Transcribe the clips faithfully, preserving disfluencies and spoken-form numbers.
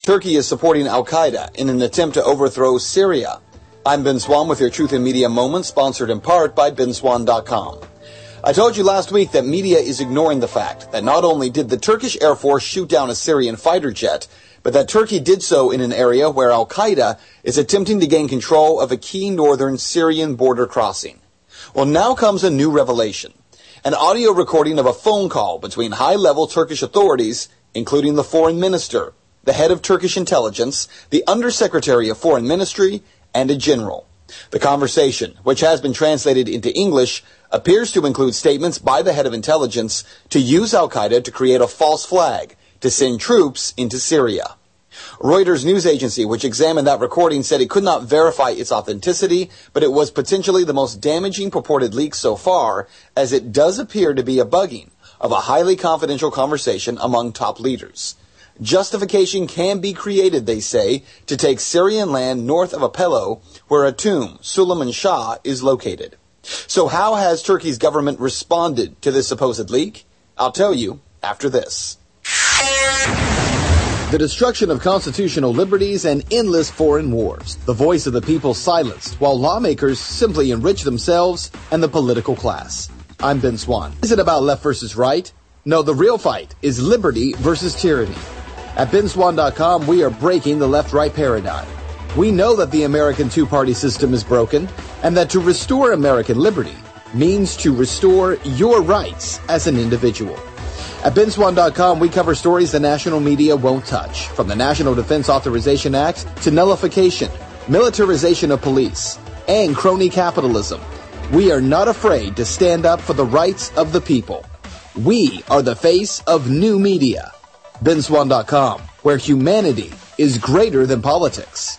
Turkey is supporting al-Qaeda in an attempt to overthrow Syria. I'm Ben Swan with your Truth in Media Moment, sponsored in part by Ben Swan dot com. I told you last week that media is ignoring the fact that not only did the Turkish Air Force shoot down a Syrian fighter jet, but that Turkey did so in an area where al-Qaeda is attempting to gain control of a key northern Syrian border crossing. Well, now comes a new revelation. An audio recording of a phone call between high-level Turkish authorities, including the foreign minister, the head of Turkish intelligence, the undersecretary of foreign ministry, and a general. The conversation, which has been translated into English, appears to include statements by the head of intelligence to use al-Qaeda to create a false flag to send troops into Syria. Reuters news agency, which examined that recording, said it could not verify its authenticity, but it was potentially the most damaging purported leak so far, as it does appear to be a bugging of a highly confidential conversation among top leaders. Justification can be created, they say, to take Syrian land north of Aleppo, where a tomb, Suleiman Shah, is located. So how has Turkey's government responded to this supposed leak? I'll tell you after this. The destruction of constitutional liberties and endless foreign wars. The voice of the people silenced, while lawmakers simply enrich themselves and the political class. I'm Ben Swan. Is it about left versus right? No, the real fight is liberty versus tyranny. At Ben Swan dot com, we are breaking the left-right paradigm. We know that the American two-party system is broken, and that to restore American liberty means to restore your rights as an individual. At Ben Swan dot com, we cover stories the national media won't touch, from the National Defense Authorization Act to nullification, militarization of police, and crony capitalism. We are not afraid to stand up for the rights of the people. We are the face of new media. Ben Swan dot com, where humanity is greater than politics.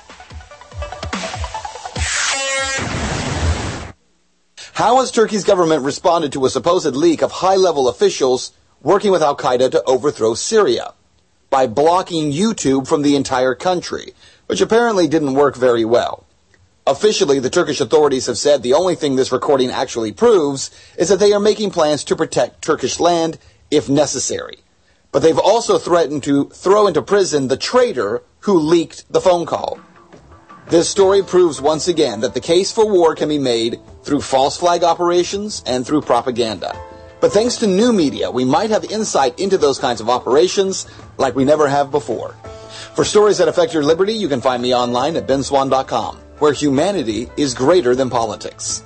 How has Turkey's government responded to a supposed leak of high-level officials working with al-Qaeda to overthrow Syria? By blocking YouTube from the entire country, which apparently didn't work very well. Officially, the Turkish authorities have said the only thing this recording actually proves is that they are making plans to protect Turkish land if necessary. But they've also threatened to throw into prison the traitor who leaked the phone call. This story proves once again that the case for war can be made through false flag operations and through propaganda. But thanks to new media, we might have insight into those kinds of operations like we never have before. For stories that affect your liberty, you can find me online at Ben Swan dot com, where humanity is greater than politics.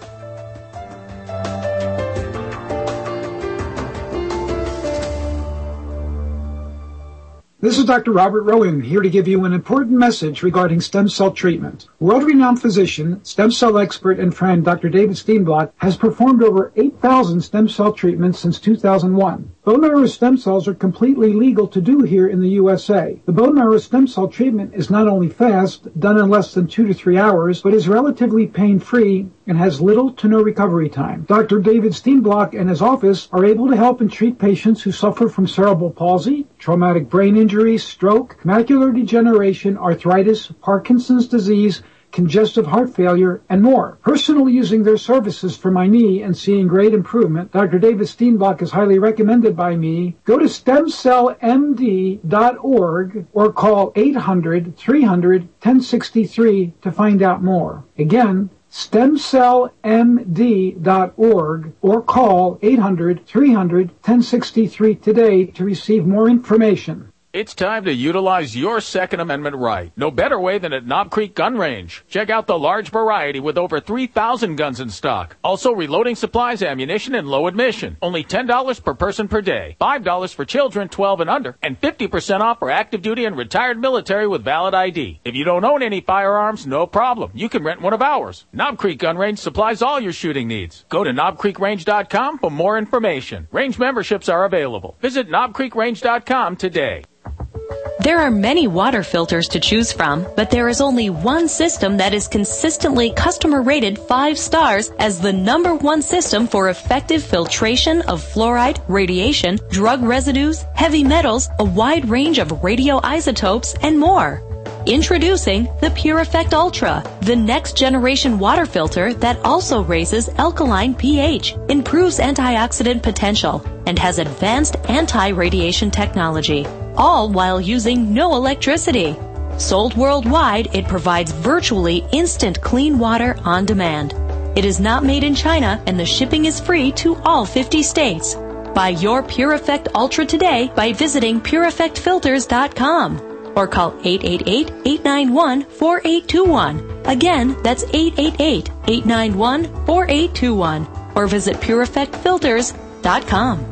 This is Doctor Robert Rowan, here to give you an important message regarding stem cell treatment. World-renowned physician, stem cell expert, and friend Doctor David Steenblock has performed over eight thousand stem cell treatments since two thousand one. Bone marrow stem cells are completely legal to do here in the U S A. The bone marrow stem cell treatment is not only fast, done in less than two to three hours, but is relatively pain-free and has little to no recovery time. Doctor David Steenblock and his office are able to help and treat patients who suffer from cerebral palsy, traumatic brain injury, stroke, macular degeneration, arthritis, Parkinson's disease, congestive heart failure, and more. Personally using their services for my knee and seeing great improvement, Doctor David Steenblock is highly recommended by me. Go to stem cell m d dot org or call eight hundred, three hundred, ten sixty-three to find out more. Again, stem cell m d dot org or call eight hundred, three hundred, ten sixty-three today to receive more information. It's time to utilize your Second Amendment right. No better way than at Knob Creek Gun Range. Check out the large variety with over three thousand guns in stock. Also reloading supplies, ammunition, and low admission. Only ten dollars per person per day. five dollars for children twelve and under. And fifty percent off for active duty and retired military with valid I D. If you don't own any firearms, no problem. You can rent one of ours. Knob Creek Gun Range supplies all your shooting needs. Go to knob creek range dot com for more information. Range memberships are available. Visit knob creek range dot com today. There are many water filters to choose from, but there is only one system that is consistently customer rated five stars as the number one system for effective filtration of fluoride, radiation, drug residues, heavy metals, a wide range of radioisotopes, and more. Introducing the Pure Effect Ultra, the next generation water filter that also raises alkaline pH, improves antioxidant potential, and has advanced anti-radiation technology, all while using no electricity. Sold worldwide, it provides virtually instant clean water on demand. It is not made in China, and the shipping is free to all fifty states. Buy your Pure Effect Ultra today by visiting pure effect filters dot com or call eight eight eight, eight nine one, four eight two one. Again, that's eight eight eight, eight nine one, four eight two one or visit pure effect filters dot com.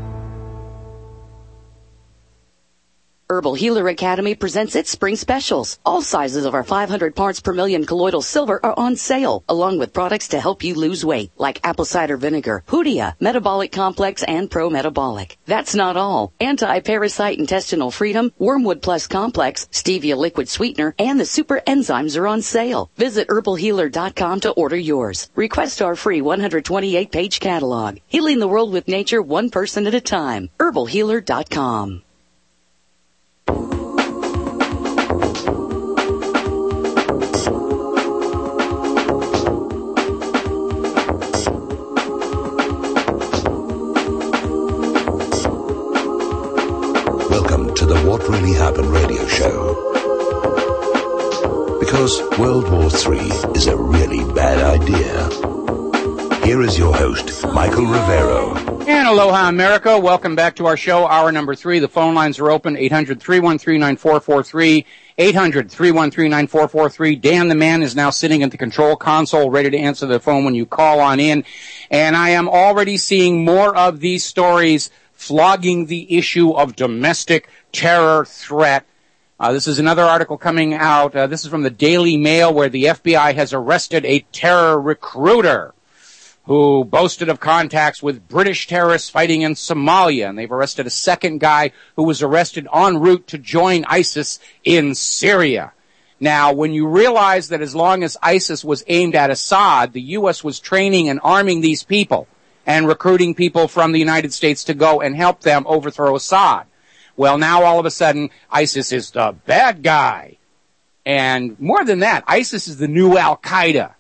Herbal Healer Academy presents its spring specials. All sizes of our five hundred parts per million colloidal silver are on sale, along with products to help you lose weight, like apple cider vinegar, Hoodia, Metabolic Complex, and Pro Metabolic. That's not all. Anti-Parasite Intestinal Freedom, Wormwood Plus Complex, Stevia Liquid Sweetener, and the Super Enzymes are on sale. Visit herbal healer dot com to order yours. Request our free one hundred twenty-eight page catalog. Healing the world with nature one person at a time. herbal healer dot com. Welcome to the What Really Happened radio show. Because World War Three is a really bad idea. Here is your host, Michael Rivero. And aloha, America. Welcome back to our show, hour number three. The phone lines are open, eight hundred, three one three, nine four four three, eight hundred, three one three, nine four four three. Dan the man is now sitting at the control console, ready to answer the phone when you call on in. And I am already seeing more of these stories flogging the issue of domestic terror threat. Uh, this is another article coming out. Uh, this is from the Daily Mail, where the F B I has arrested a terror recruiter who boasted of contacts with British terrorists fighting in Somalia. And they've arrested a second guy who was arrested en route to join ISIS in Syria. Now, when you realize that as long as ISIS was aimed at Assad, the U S was training and arming these people and recruiting people from the United States to go and help them overthrow Assad. Well, now all of a sudden, ISIS is the bad guy. And more than that, ISIS is the new Al-Qaeda,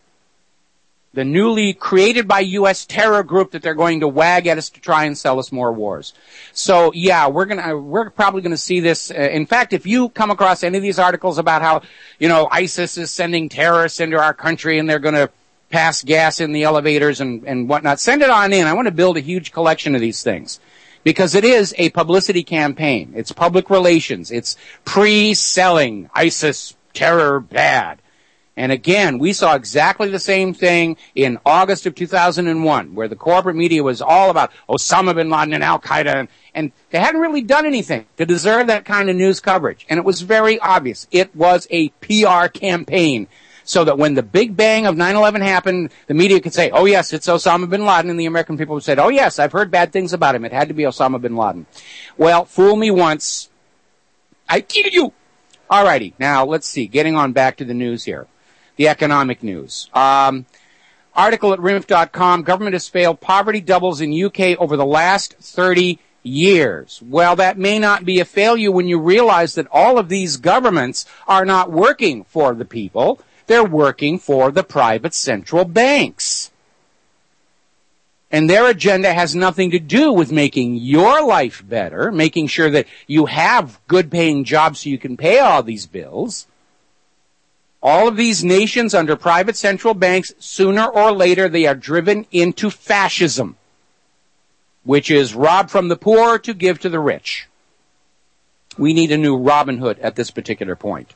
the newly created by U S terror group that they're going to wag at us to try and sell us more wars. So, yeah, we're gonna, we're probably gonna see this. Uh, in fact, if you come across any of these articles about how, you know, ISIS is sending terrorists into our country and they're gonna pass gas in the elevators and, and whatnot, send it on in. I want to build a huge collection of these things. Because it is a publicity campaign. It's public relations. It's pre-selling ISIS terror bad. And again, we saw exactly the same thing in August of two thousand one, where the corporate media was all about Osama bin Laden and Al-Qaeda, and, and they hadn't really done anything to deserve that kind of news coverage. And it was very obvious. It was a P R campaign, so that when the big bang of nine eleven happened, the media could say, oh yes, it's Osama bin Laden, and the American people would say, oh yes, I've heard bad things about him. It had to be Osama bin Laden. Well, fool me once, I kill you. Alrighty, now let's see, getting on back to the news here. The economic news. Um, article at R I M F dot com, government has failed. Poverty doubles in U K over the last thirty years. Well, that may not be a failure when you realize that all of these governments are not working for the people. They're working for the private central banks. And their agenda has nothing to do with making your life better, making sure that you have good paying jobs so you can pay all these bills. All of these nations under private central banks, sooner or later, they are driven into fascism, which is rob from the poor to give to the rich. We need a new Robin Hood at this particular point.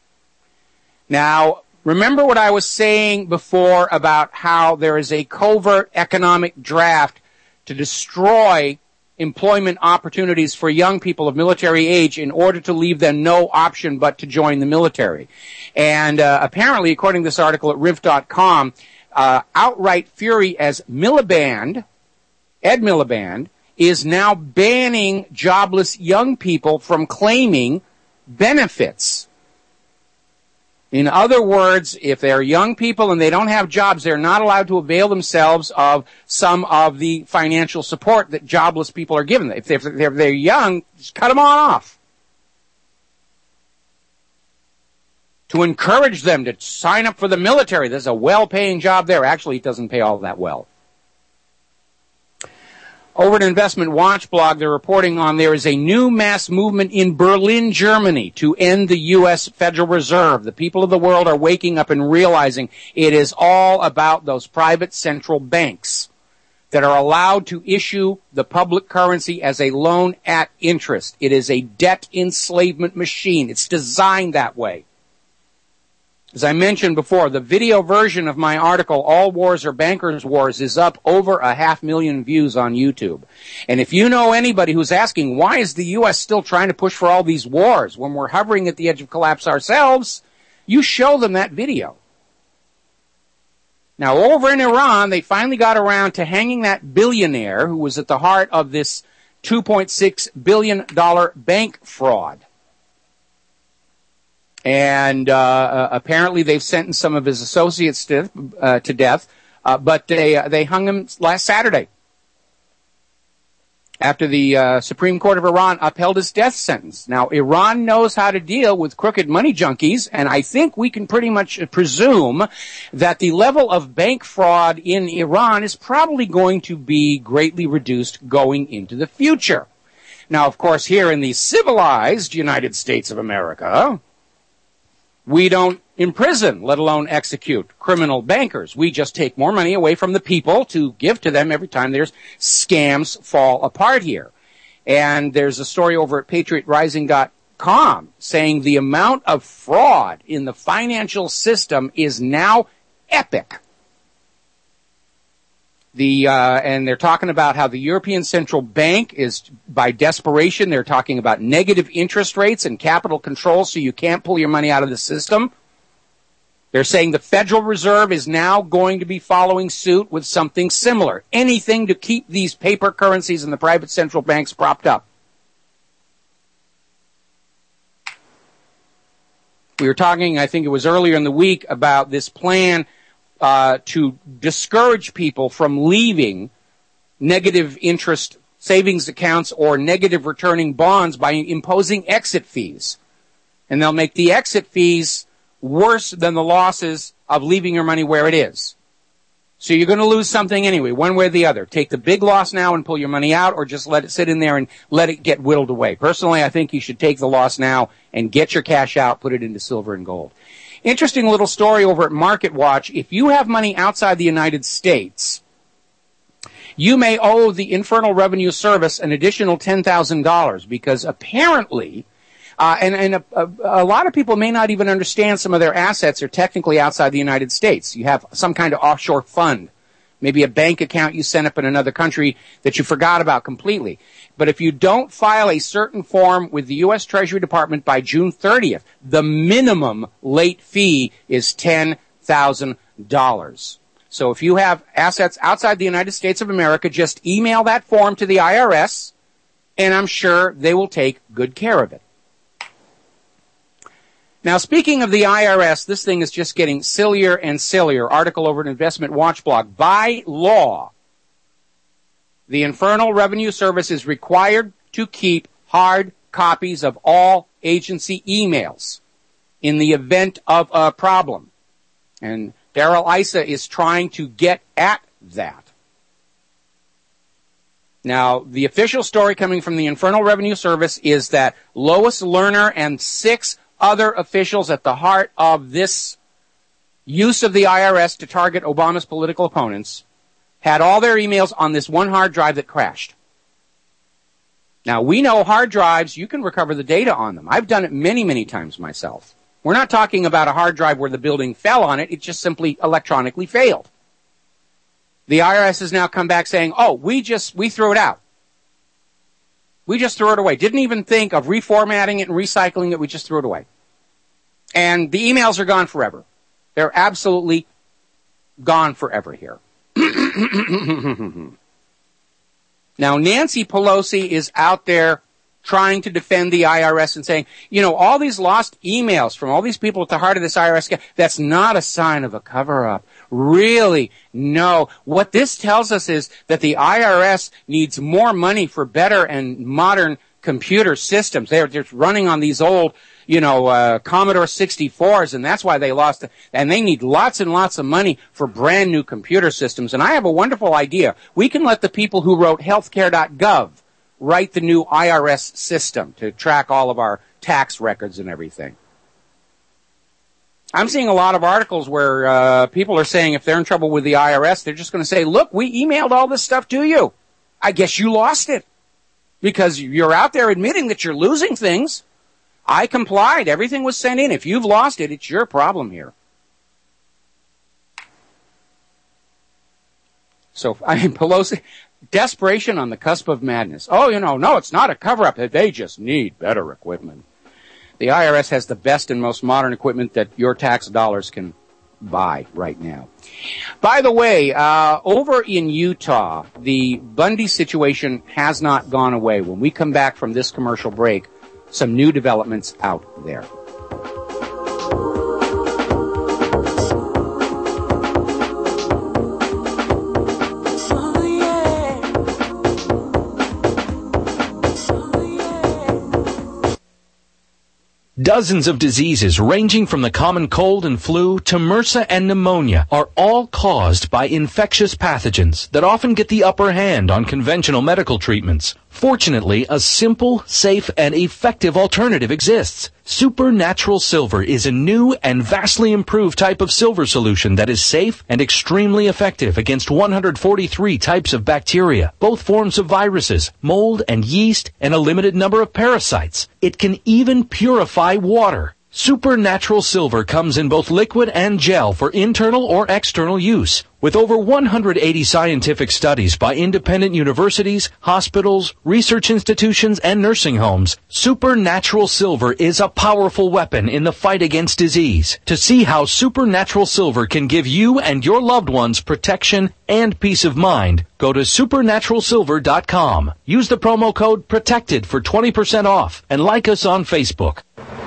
Now, remember what I was saying before about how there is a covert economic draft to destroy employment opportunities for young people of military age in order to leave them no option but to join the military. And uh, apparently, according to this article at R I M F dot com, uh, outright fury as Miliband, Ed Miliband, is now banning jobless young people from claiming benefits. In other words, if they're young people and they don't have jobs, they're not allowed to avail themselves of some of the financial support that jobless people are given. If they're, if they're young, just cut them on off. To encourage them to sign up for the military. There's a well-paying job there. Actually, it doesn't pay all that well. Over at Investment Watch blog, they're reporting on there is a new mass movement in Berlin, Germany to end the U S Federal Reserve. The people of the world are waking up and realizing it is all about those private central banks that are allowed to issue the public currency as a loan at interest. It is a debt enslavement machine. It's designed that way. As I mentioned before, the video version of my article, All Wars Are Bankers' Wars, is up over a half million views on YouTube. And if you know anybody who's asking, why is the U S still trying to push for all these wars when we're hovering at the edge of collapse ourselves, you show them that video. Now, over in Iran, they finally got around to hanging that billionaire who was at the heart of this two point six billion dollars bank fraud. And uh, apparently they've sentenced some of his associates to, uh, to death, uh, but they uh, they hung him last Saturday after the uh, Supreme Court of Iran upheld his death sentence. Now, Iran knows how to deal with crooked money junkies, and I think we can pretty much presume that the level of bank fraud in Iran is probably going to be greatly reduced going into the future. Now, of course, here in the civilized United States of America, we don't imprison, let alone execute criminal bankers. We just take more money away from the people to give to them every time there's scams fall apart here. And there's a story over at patriot rising dot com saying the amount of fraud in the financial system is now epic. The, uh, and they're talking about how the European Central Bank is, by desperation, they're talking about negative interest rates and capital control so you can't pull your money out of the system. They're saying the Federal Reserve is now going to be following suit with something similar. Anything to keep these paper currencies and the private central banks propped up. We were talking, I think it was earlier in the week, about this plan Uh, to discourage people from leaving negative interest savings accounts or negative returning bonds by imposing exit fees. And they'll make the exit fees worse than the losses of leaving your money where it is. So you're going to lose something anyway, one way or the other. Take the big loss now and pull your money out, or just let it sit in there and let it get whittled away. Personally, I think you should take the loss now and get your cash out, put it into silver and gold. Interesting little story over at Market Watch. If you have money outside the United States, you may owe the Internal Revenue Service an additional ten thousand dollars because apparently, uh, and, and a, a, a lot of people may not even understand some of their assets are technically outside the United States. You have some kind of offshore fund, maybe a bank account you sent up in another country that you forgot about completely. But if you don't file a certain form with the U S Treasury Department by June thirtieth, the minimum late fee is ten thousand dollars. So if you have assets outside the United States of America, just email that form to the I R S, and I'm sure they will take good care of it. Now, speaking of the I R S, this thing is just getting sillier and sillier. Article over at Investment Watch blog. By law, the Internal Revenue Service is required to keep hard copies of all agency emails in the event of a problem. And Darrell Issa is trying to get at that. Now, the official story coming from the Internal Revenue Service is that Lois Lerner and six other officials at the heart of this use of the I R S to target Obama's political opponents had all their emails on this one hard drive that crashed. Now, we know hard drives, you can recover the data on them. I've done it many, many times myself. We're not talking about a hard drive where the building fell on it. It just simply electronically failed. The I R S has now come back saying, oh, we just, we threw it out. We just threw it away. Didn't even think of reformatting it and recycling it. We just threw it away. And the emails are gone forever. They're absolutely gone forever here. Now, Nancy Pelosi is out there trying to defend the I R S and saying, you know, all these lost emails from all these people at the heart of this I R S, that's not a sign of a cover-up. Really? No. What this tells us is that the I R S needs more money for better and modern computer systems. They're just running on these old, you know, uh, Commodore sixty-fours, and that's why they lost it. And they need lots and lots of money for brand new computer systems. And I have a wonderful idea. We can let the people who wrote healthcare dot gov write the new I R S system to track all of our tax records and everything. I'm seeing a lot of articles where uh, people are saying if they're in trouble with the I R S, they're just going to say, look, we emailed all this stuff to you. I guess you lost it because you're out there admitting that you're losing things. I complied. Everything was sent in. If you've lost it, it's your problem here. So, I mean, Pelosi, desperation on the cusp of madness. Oh, you know, no, it's not a cover-up. They just need better equipment. The I R S has the best and most modern equipment that your tax dollars can buy right now. By the way, uh, over in Utah, the Bundy situation has not gone away. When we come back from this commercial break, some new developments out there. Dozens of diseases ranging from the common cold and flu to MRSA and pneumonia are all caused by infectious pathogens that often get the upper hand on conventional medical treatments. Fortunately, a simple, safe, and effective alternative exists. Supernatural Silver is a new and vastly improved type of silver solution that is safe and extremely effective against one hundred forty-three types of bacteria, both forms of viruses, mold and yeast, and a limited number of parasites. It can even purify water. Supernatural Silver comes in both liquid and gel for internal or external use. With over one hundred eighty scientific studies by independent universities, hospitals, research institutions, and nursing homes, Supernatural Silver is a powerful weapon in the fight against disease. To see how Supernatural Silver can give you and your loved ones protection and peace of mind, go to supernatural silver dot com. Use the promo code PROTECTED for twenty percent off and like us on Facebook.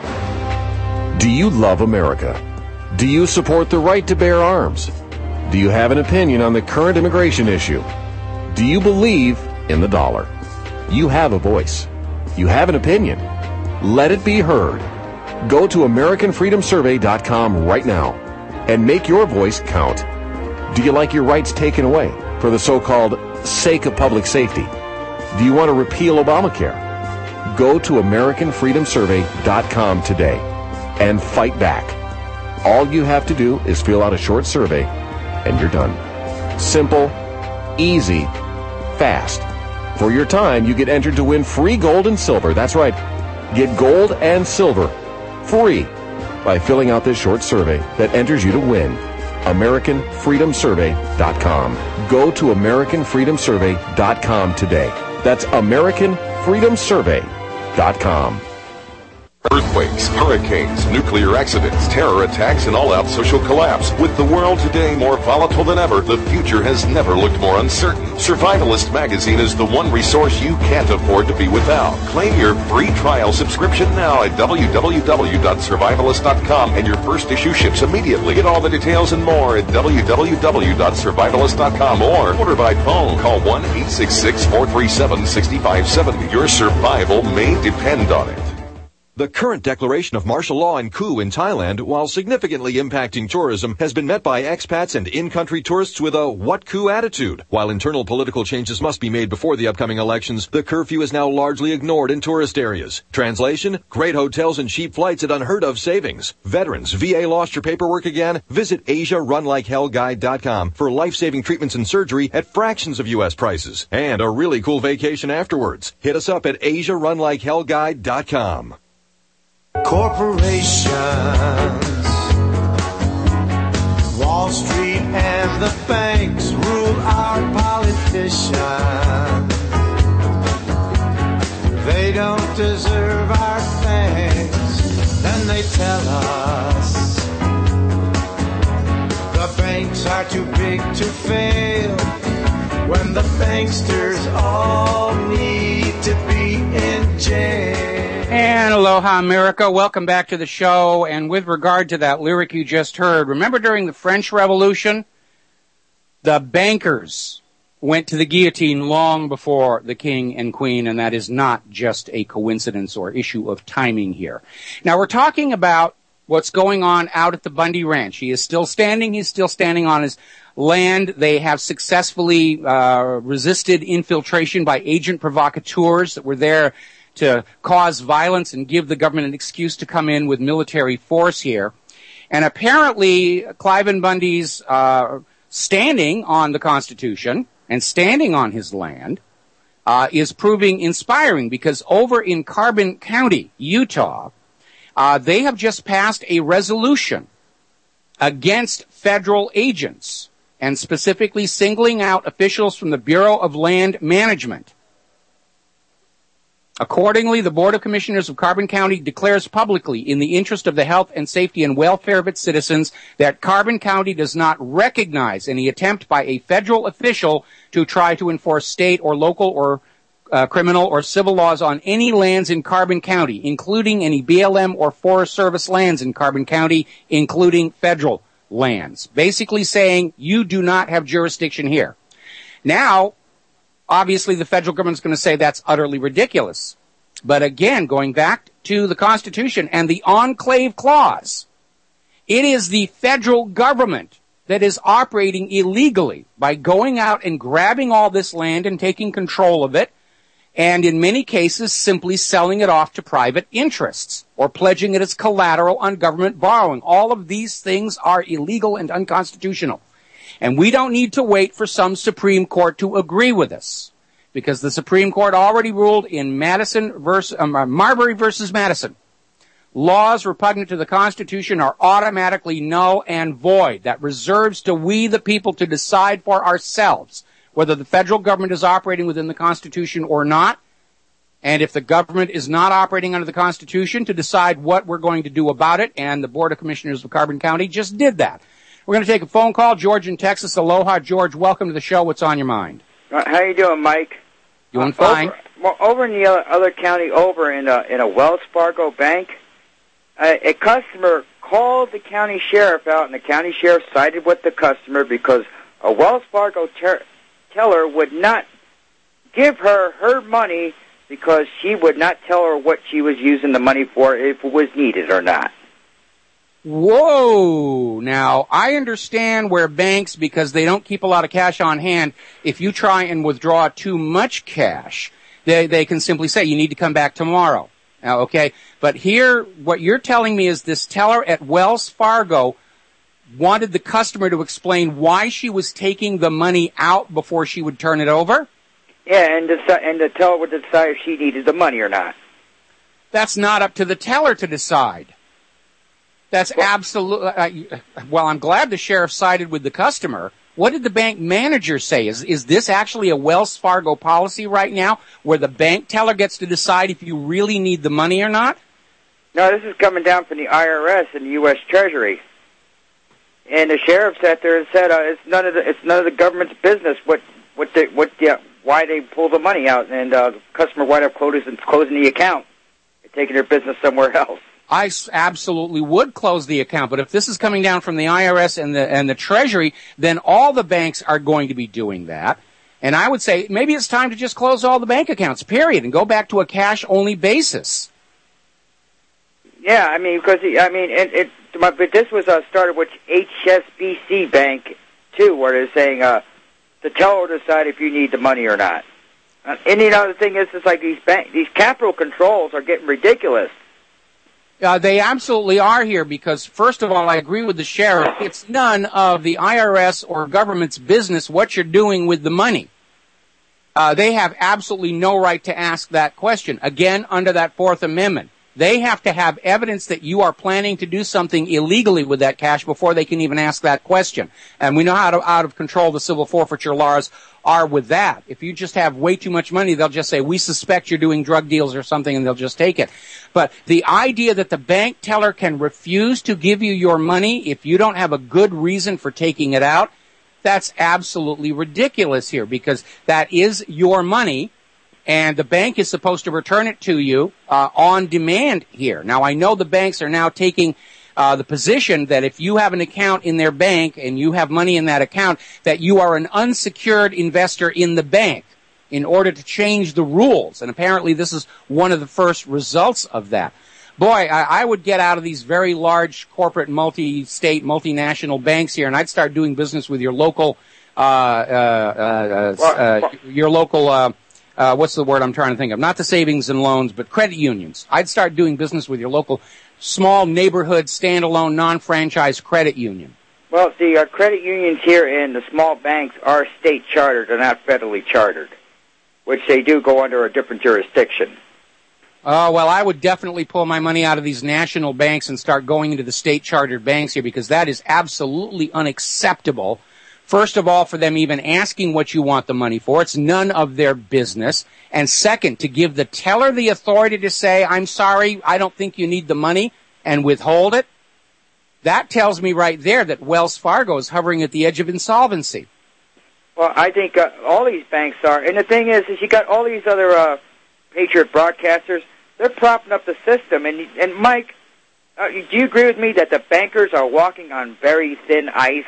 Do you love America? Do you support the right to bear arms? Do you have an opinion on the current immigration issue? Do you believe in the dollar? You have a voice. You have an opinion. Let it be heard. Go to American Freedom Survey dot com right now and make your voice count. Do you like your rights taken away for the so-called sake of public safety? Do you want to repeal Obamacare? Go to American Freedom Survey dot com today and fight back. All you have to do is fill out a short survey and you're done. Simple, easy, fast. For your time, you get entered to win free gold and silver. That's right. Get gold and silver free by filling out this short survey that enters you to win. American Freedom Survey dot com. Go to American Freedom Survey dot com today. That's American Freedom Survey dot com. Earthquakes, hurricanes, nuclear accidents, terror attacks, and all-out social collapse. With the world today more volatile than ever, the future has never looked more uncertain. Survivalist Magazine is the one resource you can't afford to be without. Claim your free trial subscription now at w w w dot survivalist dot com, and your first issue ships immediately. Get all the details and more at w w w dot survivalist dot com or order by phone. Call one eight six six, four three seven, six five seven zero. Your survival may depend on it. The current declaration of martial law and coup in Thailand, while significantly impacting tourism, has been met by expats and in-country tourists with a what coup attitude. While internal political changes must be made before the upcoming elections, the curfew is now largely ignored in tourist areas. Translation: great hotels and cheap flights at unheard of savings. Veterans, V A lost your paperwork again? Visit Asia Run Like Hell Guide dot com for life-saving treatments and surgery at fractions of U S prices. And a really cool vacation afterwards. Hit us up at Asia Run Like Hell Guide dot com. Corporations, Wall Street and the banks rule our politicians. They don't deserve our thanks, then they tell us the banks are too big to fail, when the banksters all need to be in jail. And aloha, America. Welcome back to the show. And with regard to that lyric you just heard, remember during the French Revolution, the bankers went to the guillotine long before the king and queen, and that is not just a coincidence or issue of timing here. Now, we're talking about what's going on out at the Bundy Ranch. He is still standing. He's still standing on his land. They have successfully uh, resisted infiltration by agent provocateurs that were there to cause violence and give the government an excuse to come in with military force here. And apparently, Cliven Bundy's uh, standing on the Constitution and standing on his land uh, is proving inspiring, because over in Carbon County, Utah, uh, they have just passed a resolution against federal agents, and specifically singling out officials from the Bureau of Land Management. Accordingly, the Board of Commissioners of Carbon County declares publicly, in the interest of the health and safety and welfare of its citizens, that Carbon County does not recognize any attempt by a federal official to try to enforce state or local or uh, criminal or civil laws on any lands in Carbon County, including any B L M or Forest Service lands in Carbon County, including federal lands. Basically saying, you do not have jurisdiction here. Now, obviously, the federal government's going to say that's utterly ridiculous. But again, going back to the Constitution and the Enclave Clause, it is the federal government that is operating illegally by going out and grabbing all this land and taking control of it, and in many cases simply selling it off to private interests or pledging it as collateral on government borrowing. All of these things are illegal and unconstitutional. And we don't need to wait for some Supreme Court to agree with us, because the Supreme Court already ruled in Madison versus, um, Marbury versus Madison. Laws repugnant to the Constitution are automatically null and void. That reserves to we the people to decide for ourselves whether the federal government is operating within the Constitution or not. And if the government is not operating under the Constitution, to decide what we're going to do about it. And the Board of Commissioners of Carbon County just did that. We're going to take a phone call. George in Texas. Aloha, George. Welcome to the show. What's on your mind? How you doing, Mike? Doing uh, fine. Over, well, over in the other, other county, over in a, in a Wells Fargo bank, a, a customer called the county sheriff out, and the county sheriff sided with the customer because a Wells Fargo ter- teller would not give her her money because she would not tell her what she was using the money for, if it was needed or not. Whoa! Now, I understand where banks, because they don't keep a lot of cash on hand, if you try and withdraw too much cash, they, they can simply say, you need to come back tomorrow. Now, okay? But here, what you're telling me is this teller at Wells Fargo wanted the customer to explain why she was taking the money out before she would turn it over? Yeah, and the, and the teller would decide if she needed the money or not. That's not up to the teller to decide. That's well, absolutely, uh, well, I'm glad the sheriff sided with the customer. What did the bank manager say? Is, is this actually a Wells Fargo policy right now where the bank teller gets to decide if you really need the money or not? No, this is coming down from the I R S and the U S Treasury. And the sheriff sat there and said, uh, it's none of the, it's none of the government's business what, what the, what the, why they pull the money out, and, uh, the customer wind up closing, closing the account and taking their business somewhere else. I absolutely would close the account, but if this is coming down from the I R S and the and the Treasury, then all the banks are going to be doing that. And I would say maybe it's time to just close all the bank accounts, period, and go back to a cash-only basis. Yeah, I mean, because I mean, it, it but this was uh, started with H S B C Bank too, where they're saying uh, the teller will decide if you need the money or not. Uh, and the other thing is, it's like these bank these capital controls are getting ridiculous. Uh, they absolutely are here because, first of all, I agree with the sheriff. It's none of the I R S or government's business what you're doing with the money. Uh, they have absolutely no right to ask that question. Again, under that Fourth Amendment. They have to have evidence that you are planning to do something illegally with that cash before they can even ask that question. And we know how to, out of control the civil forfeiture laws are with that. If you just have way too much money, they'll just say, we suspect you're doing drug deals or something, and they'll just take it. But the idea that the bank teller can refuse to give you your money if you don't have a good reason for taking it out, that's absolutely ridiculous here, because that is your money, and the bank is supposed to return it to you uh, on demand here. Now, I know the banks are now taking uh, the position that if you have an account in their bank and you have money in that account, that you are an unsecured investor in the bank in order to change the rules. And apparently this is one of the first results of that. Boy, I, I would get out of these very large corporate multi-state, multinational banks here, and I'd start doing business with your local, uh, uh, uh, uh, your local, uh, uh, what's the word I'm trying to think of? Not the savings and loans, but credit unions. I'd start doing business with your local small neighborhood, standalone, non-franchise credit union. Well, the uh, credit unions here and the small banks are state chartered. They're not federally chartered, which they do go under a different jurisdiction. Oh, well, I would definitely pull my money out of these national banks and start going into the state-chartered banks here, because that is absolutely unacceptable. First of all, for them even asking what you want the money for. It's none of their business. And second, to give the teller the authority to say, I'm sorry, I don't think you need the money, and withhold it. That tells me right there that Wells Fargo is hovering at the edge of insolvency. Well, I think uh, all these banks are. And the thing is, is you got all these other uh, Patriot broadcasters. They're propping up the system. And, and Mike, uh, do you agree with me that the bankers are walking on very thin ice?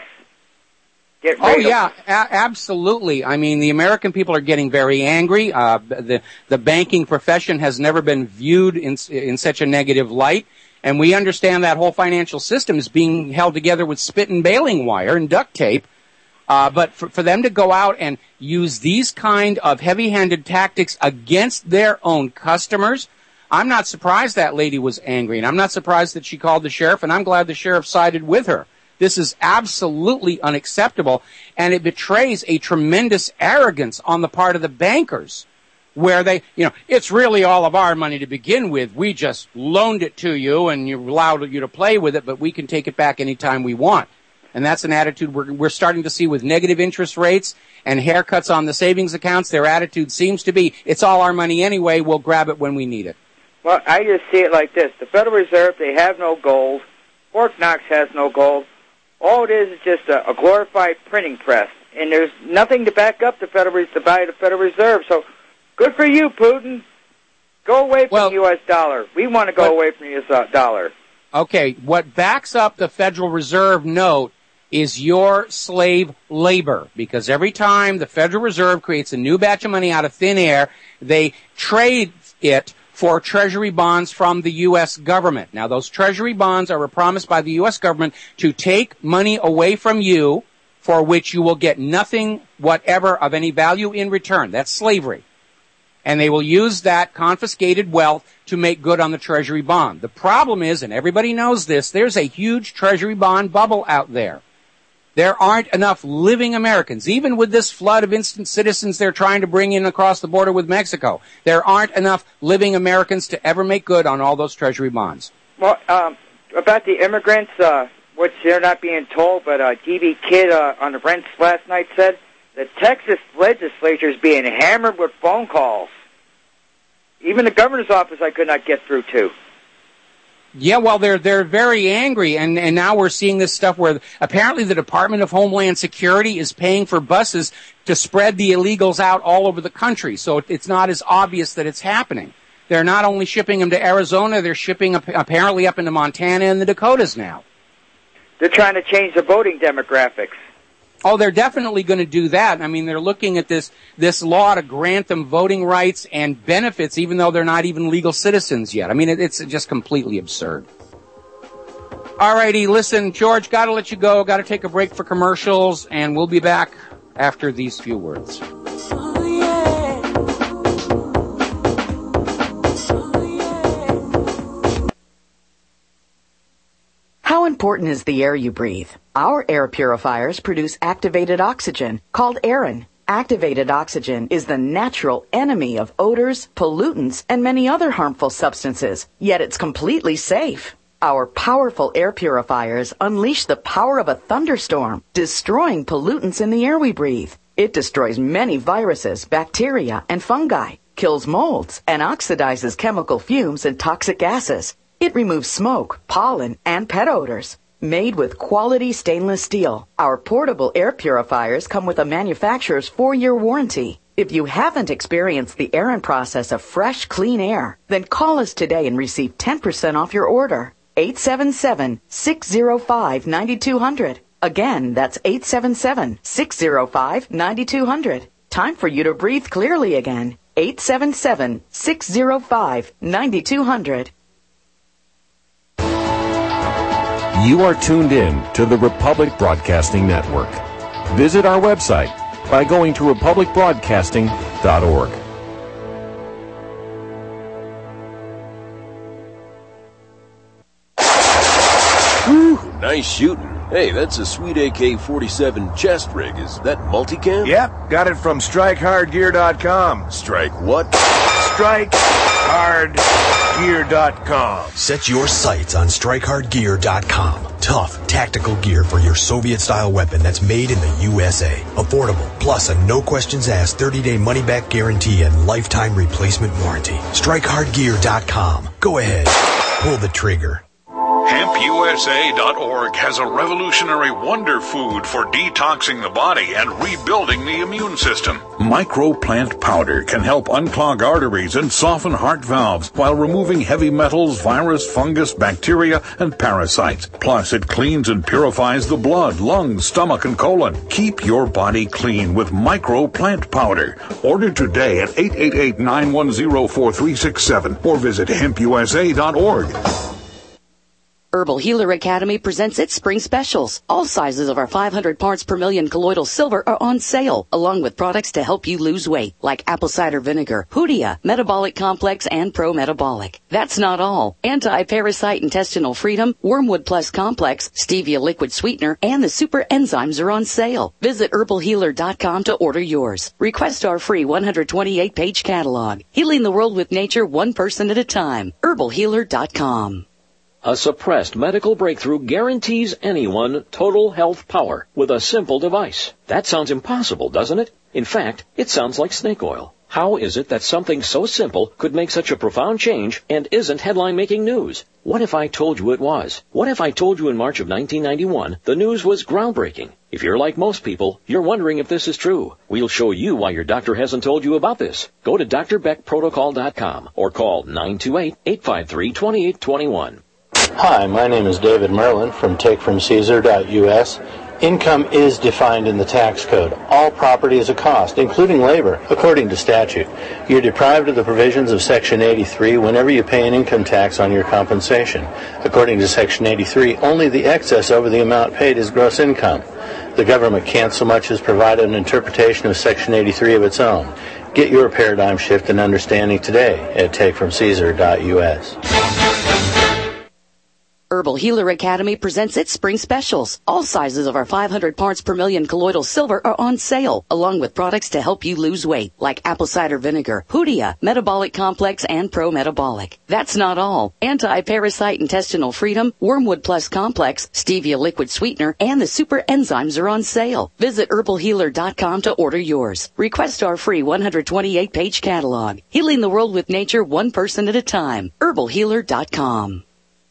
Get oh, yeah, a- absolutely. I mean, the American people are getting very angry. Uh, the, the banking profession has never been viewed in, in such a negative light. And we understand that whole financial system is being held together with spit and baling wire and duct tape. Uh, but for, for them to go out and use these kind of heavy-handed tactics against their own customers, I'm not surprised that lady was angry, and I'm not surprised that she called the sheriff, and I'm glad the sheriff sided with her. This is absolutely unacceptable, and it betrays a tremendous arrogance on the part of the bankers, where they, you know, it's really all of our money to begin with. We just loaned it to you, and you allowed you to play with it, but we can take it back anytime we want. And that's an attitude we're, we're starting to see with negative interest rates and haircuts on the savings accounts. Their attitude seems to be, it's all our money anyway, we'll grab it when we need it. Well, I just see it like this. The Federal Reserve, they have no gold. Fort Knox has no gold. All it is is just a, a glorified printing press. And there's nothing to back up the Federal, the value of the Federal Reserve. So good for you, Putin. Go away from well, the U S dollar. We want to go but, away from the U S dollar. Okay, what backs up the Federal Reserve note is your slave labor, because every time the Federal Reserve creates a new batch of money out of thin air, they trade it for Treasury bonds from the U S government. Now, those Treasury bonds are a promise by the U S government to take money away from you for which you will get nothing whatever of any value in return. That's slavery. And they will use that confiscated wealth to make good on the Treasury bond. The problem is, and everybody knows this, there's a huge Treasury bond bubble out there. There aren't enough living Americans, even with this flood of instant citizens they're trying to bring in across the border with Mexico. There aren't enough living Americans to ever make good on all those Treasury bonds. Well, um, about the immigrants, uh, which they're not being told, but uh, D B Kidd uh, on the Rents last night said the Texas legislature is being hammered with phone calls. Even the governor's office I could not get through to. Yeah, well, they're they're very angry, and, and now we're seeing this stuff where apparently the Department of Homeland Security is paying for buses to spread the illegals out all over the country, so it's not as obvious that it's happening. They're not only shipping them to Arizona, they're shipping up, apparently up into Montana and the Dakotas now. They're trying to change the voting demographics. Oh, they're definitely going to do that. I mean, they're looking at this this law to grant them voting rights and benefits, even though they're not even legal citizens yet. I mean, it, it's just completely absurd. All righty, listen, George, got to let you go. Got to take a break for commercials, and we'll be back after these few words. How important is the air you breathe? Our air purifiers produce activated oxygen, called Aerin. Activated oxygen is the natural enemy of odors, pollutants, and many other harmful substances, yet it's completely safe. Our powerful air purifiers unleash the power of a thunderstorm, destroying pollutants in the air we breathe. It destroys many viruses, bacteria, and fungi, kills molds, and oxidizes chemical fumes and toxic gases. It removes smoke, pollen, and pet odors. Made with quality stainless steel, our portable air purifiers come with a manufacturer's four-year warranty. If you haven't experienced the Aerin process of fresh, clean air, then call us today and receive ten percent off your order. eight seven seven, six zero five, nine two zero zero. Again, that's eight seven seven, six zero five, nine two zero zero. Time for you to breathe clearly again. eight seven seven, six zero five, nine two zero zero. You are tuned in to the Republic Broadcasting Network. Visit our website by going to republic broadcasting dot org. Whew, nice shooting. Hey, that's a sweet A K forty-seven chest rig. Is that multicam? Yep, got it from strike hard gear dot com. Strike what? strike hard gear dot com. Set your sights on strike hard gear dot com. Tough, tactical gear for your Soviet-style weapon that's made in the U S A. Affordable, plus a no-questions-asked thirty-day money-back guarantee and lifetime replacement warranty. strike hard gear dot com. Go ahead, pull the trigger. hemp U S A dot org has a revolutionary wonder food for detoxing the body and rebuilding the immune system. Microplant powder can help unclog arteries and soften heart valves while removing heavy metals, virus, fungus, bacteria, and parasites. Plus, it cleans and purifies the blood, lungs, stomach, and colon. Keep your body clean with Microplant powder. Order today at eight eight eight, nine one zero, four three six seven or visit hemp U S A dot org. Herbal Healer Academy presents its spring specials. All sizes of our five hundred parts per million colloidal silver are on sale, along with products to help you lose weight, like apple cider vinegar, Hoodia, Metabolic Complex, and Pro Metabolic. That's not all. Anti-Parasite Intestinal Freedom, Wormwood Plus Complex, Stevia Liquid Sweetener, and the Super Enzymes are on sale. Visit herbal healer dot com to order yours. Request our free one hundred twenty-eight page catalog. Healing the world with nature one person at a time. herbal healer dot com. A suppressed medical breakthrough guarantees anyone total health power with a simple device. That sounds impossible, doesn't it? In fact, it sounds like snake oil. How is it that something so simple could make such a profound change and isn't headline-making news? What if I told you it was? What if I told you in March of nineteen ninety-one the news was groundbreaking? If you're like most people, you're wondering if this is true. We'll show you why your doctor hasn't told you about this. Go to D R Beck Protocol dot com or call nine two eight, eight five three, two eight two one. Hi, my name is David Merlin from take from caesar dot U S. Income is defined in the tax code. All property is a cost, including labor, according to statute. You're deprived of the provisions of Section eighty-three whenever you pay an income tax on your compensation. According to Section eighty-three, only the excess over the amount paid is gross income. The government can't so much as provide an interpretation of Section eighty-three of its own. Get your paradigm shift and understanding today at take from caesar dot U S. Herbal Healer Academy presents its spring specials. All sizes of our five hundred parts per million colloidal silver are on sale, along with products to help you lose weight, like apple cider vinegar, Hoodia, Metabolic Complex, and Pro Metabolic. That's not all. Anti-Parasite Intestinal Freedom, Wormwood Plus Complex, Stevia Liquid Sweetener, and the Super Enzymes are on sale. Visit herbal healer dot com to order yours. Request our free one hundred twenty-eight page catalog. Healing the world with nature one person at a time. herbal healer dot com.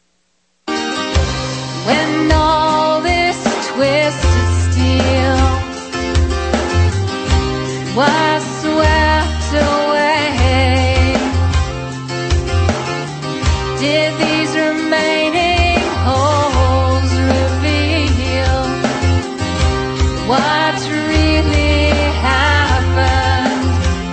When all this twisted steel was swept away, did these remaining holes reveal what really happened?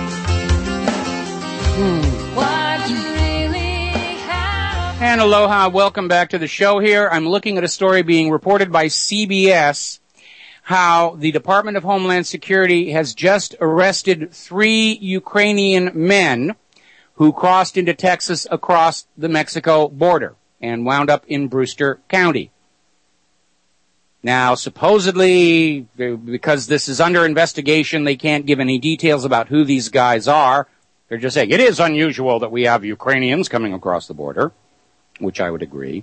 Hmm. What really happened? And aloha, welcome back to the show here. I'm looking at a story being reported by C B S, how the Department of Homeland Security has just arrested three Ukrainian men who crossed into Texas across the Mexico border and wound up in Brewster County. Now, supposedly, because this is under investigation, they can't give any details about who these guys are. They're just saying, it is unusual that we have Ukrainians coming across the border, which I would agree.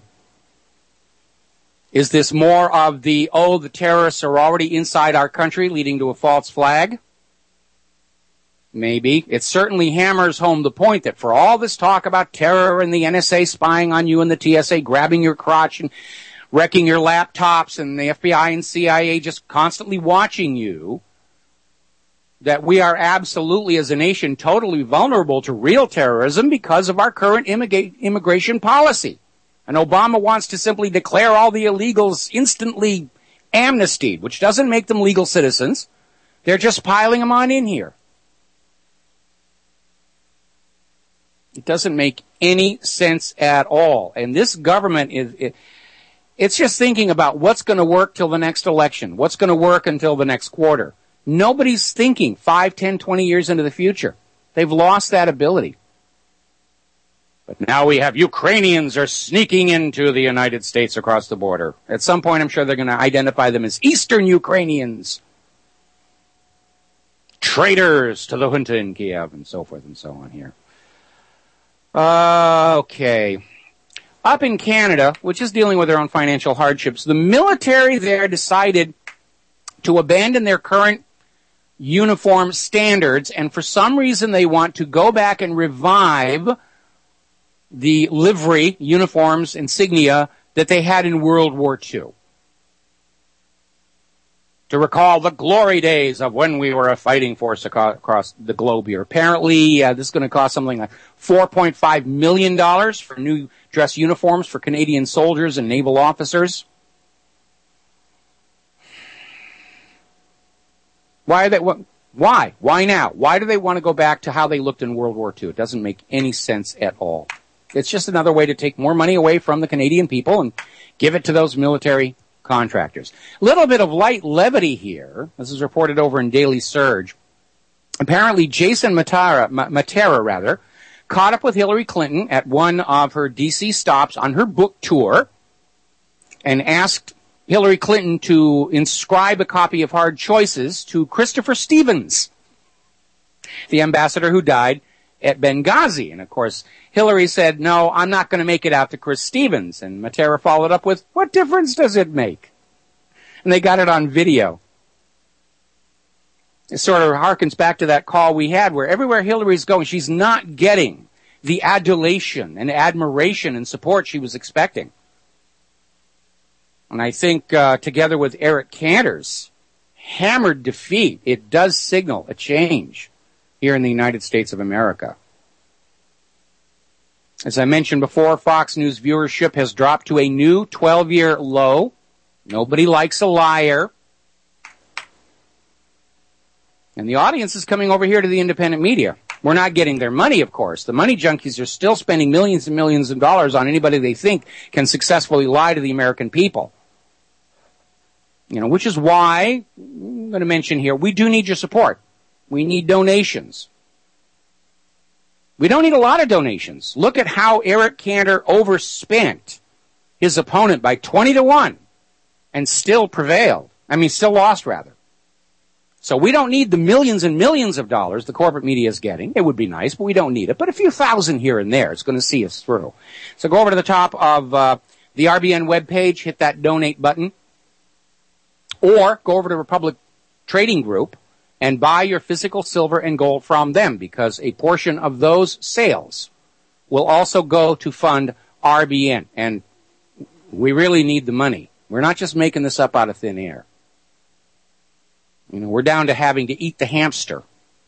Is this more of the, oh, the terrorists are already inside our country, leading to a false flag? Maybe. It certainly hammers home the point that for all this talk about terror and the N S A spying on you and the T S A grabbing your crotch and wrecking your laptops and the F B I and C I A just constantly watching you, that we are absolutely, as a nation, totally vulnerable to real terrorism because of our current immig- immigration policy. And Obama wants to simply declare all the illegals instantly amnestied, which doesn't make them legal citizens. They're just piling them on in here. It doesn't make any sense at all. And this government is, it, it's just thinking about what's going to work till the next election, what's going to work until the next quarter. Nobody's thinking five, ten, twenty years into the future. They've lost that ability. But now we have Ukrainians are sneaking into the United States across the border. At some point, I'm sure they're going to identify them as Eastern Ukrainians. Traitors to the junta in Kiev, and so forth and so on here. Uh, okay. Up in Canada, which is dealing with their own financial hardships, the military there decided to abandon their current uniform standards, and for some reason they want to go back and revive the livery, uniforms, insignia that they had in World War Two. To recall the glory days of when we were a fighting force across the globe here. Apparently, uh, this is going to cost something like four point five million dollars for new dress uniforms for Canadian soldiers and naval officers. Why are they, what, why? Why now? Why do they want to go back to how they looked in World War Two? It doesn't make any sense at all. It's just another way to take more money away from the Canadian people and give it to those military contractors. A little bit of light levity here. This is reported over in Daily Surge. Apparently, Jason Matera, Matera rather, caught up with Hillary Clinton at one of her D C stops on her book tour and asked Hillary Clinton to inscribe a copy of Hard Choices to Christopher Stevens, the ambassador who died at Benghazi. And of course, Hillary said, no, I'm not going to make it out to Chris Stevens. And Matera followed up with, what difference does it make? And they got it on video. It sort of harkens back to that call we had where everywhere Hillary's going, she's not getting the adulation and admiration and support she was expecting. And I think uh, together with Eric Cantor's hammered defeat, it does signal a change here in the United States of America. As I mentioned before, Fox News viewership has dropped to a new twelve-year low. Nobody likes a liar. And the audience is coming over here to the independent media. We're not getting their money, of course. The money junkies are still spending millions and millions of dollars on anybody they think can successfully lie to the American people. You know, which is why, I'm going to mention here, we do need your support. We need donations. We don't need a lot of donations. Look at how Eric Cantor overspent his opponent by twenty to one and still prevailed. I mean, still lost, rather. So we don't need the millions and millions of dollars the corporate media is getting. It would be nice, but we don't need it. But a few thousand here and there is going to see us through. So go over to the top of uh, the R B N webpage, hit that donate button, or go over to Republic Trading Group and buy your physical silver and gold from them, because a portion of those sales will also go to fund R B N. And we really need the money. We're not just making this up out of thin air. You know, we're down to having to eat the hamster.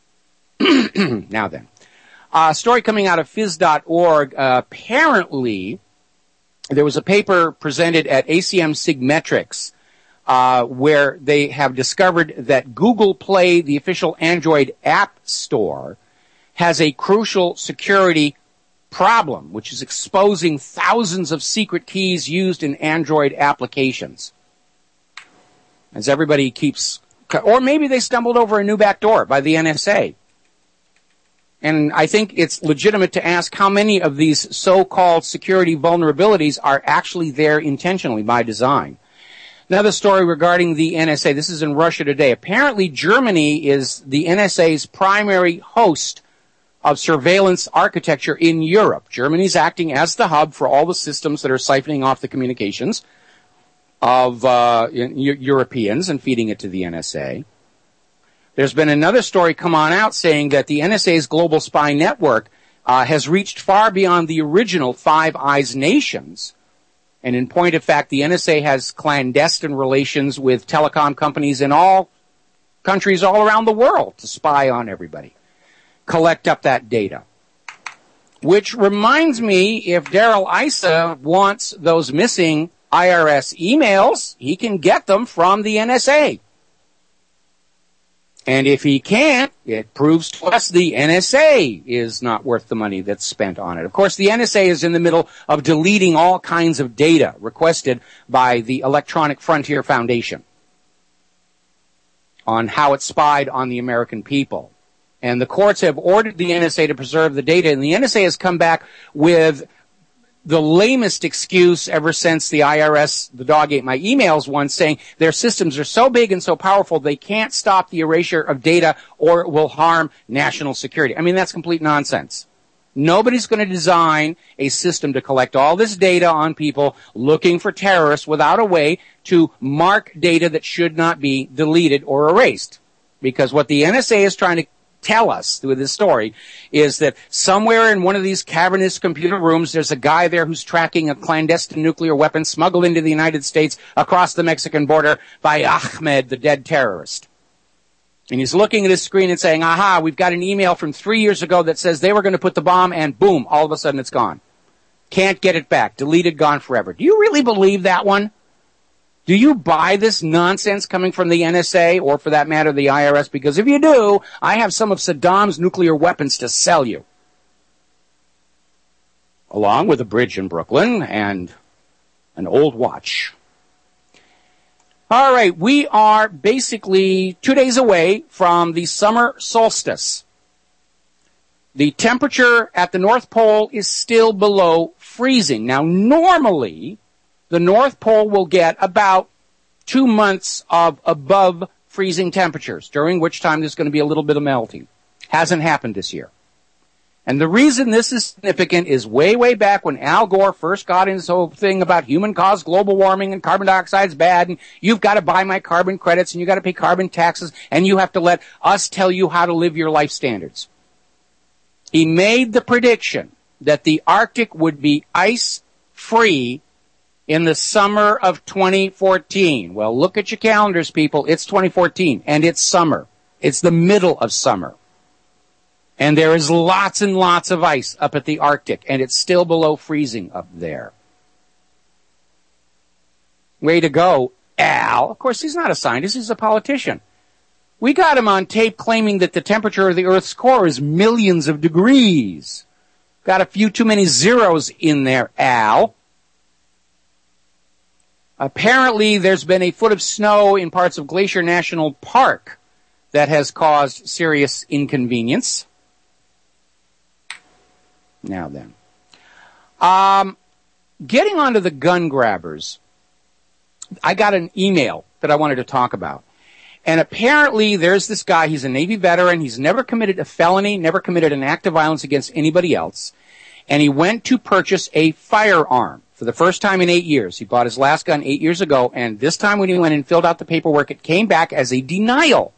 Now then. A uh, story coming out of phys dot org. Uh, apparently, there was a paper presented at A C M Sigmetrics Uh, where they have discovered that Google Play, the official Android app store, has a crucial security problem, which is exposing thousands of secret keys used in Android applications. As everybody keeps, or maybe they stumbled over a new backdoor by the N S A. And I think it's legitimate to ask how many of these so-called security vulnerabilities are actually there intentionally by design. Another story regarding the N S A. This is in Russia Today. Apparently, Germany is the N S A's primary host of surveillance architecture in Europe. Germany's acting as the hub for all the systems that are siphoning off the communications of uh, Europeans and feeding it to the N S A. There's been another story come on out saying that the N S A's global spy network uh, has reached far beyond the original Five Eyes nations. And in point of fact, the N S A has clandestine relations with telecom companies in all countries all around the world to spy on everybody, collect up that data. Which reminds me, if Daryl Issa wants those missing I R S emails, he can get them from the N S A. And if he can't, it proves to us the N S A is not worth the money that's spent on it. Of course, the N S A is in the middle of deleting all kinds of data requested by the Electronic Frontier Foundation on how it spied on the American people. And the courts have ordered the N S A to preserve the data, and the N S A has come back with the lamest excuse ever since the I R S, the dog ate my emails once, saying their systems are so big and so powerful they can't stop the erasure of data or it will harm national security. I mean, that's complete nonsense. Nobody's going to design a system to collect all this data on people looking for terrorists without a way to mark data that should not be deleted or erased. Because what the N S A is trying to tell us through this story is that somewhere in one of these cavernous computer rooms, there's a guy there who's tracking a clandestine nuclear weapon smuggled into the United States across the Mexican border by Ahmed, the dead terrorist. And he's looking at his screen and saying, aha, we've got an email from three years ago that says they were going to put the bomb, and boom, all of a sudden it's gone. Can't get it back. Deleted, gone forever. Do you really believe that one? Do you buy this nonsense coming from the N S A, or for that matter, the I R S? Because if you do, I have some of Saddam's nuclear weapons to sell you. Along with a bridge in Brooklyn and an old watch. All right, we are basically two days away from the summer solstice. The temperature at the North Pole is still below freezing. Now, normally, the North Pole will get about two months of above freezing temperatures, during which time there's going to be a little bit of melting. Hasn't happened this year. And the reason this is significant is way, way back when Al Gore first got into this whole thing about human-caused global warming and carbon dioxide's bad, and you've got to buy my carbon credits, and you've got to pay carbon taxes, and you have to let us tell you how to live your life standards. He made the prediction that the Arctic would be ice-free in the summer of twenty fourteen. Well, look at your calendars, people. It's twenty fourteen, and it's summer. It's the middle of summer. And there is lots and lots of ice up at the Arctic, and it's still below freezing up there. Way to go, Al. Of course, he's not a scientist. He's a politician. We got him on tape claiming that the temperature of the Earth's core is millions of degrees. Got a few too many zeros in there, Al. Apparently, there's been a foot of snow in parts of Glacier National Park that has caused serious inconvenience. Now then. Um, getting onto the gun grabbers, I got an email that I wanted to talk about. And apparently, there's this guy, he's a Navy veteran, he's never committed a felony, never committed an act of violence against anybody else, and he went to purchase a firearm. For the first time in eight years. He bought his last gun eight years ago, and this time when he went and filled out the paperwork, it came back as a denial.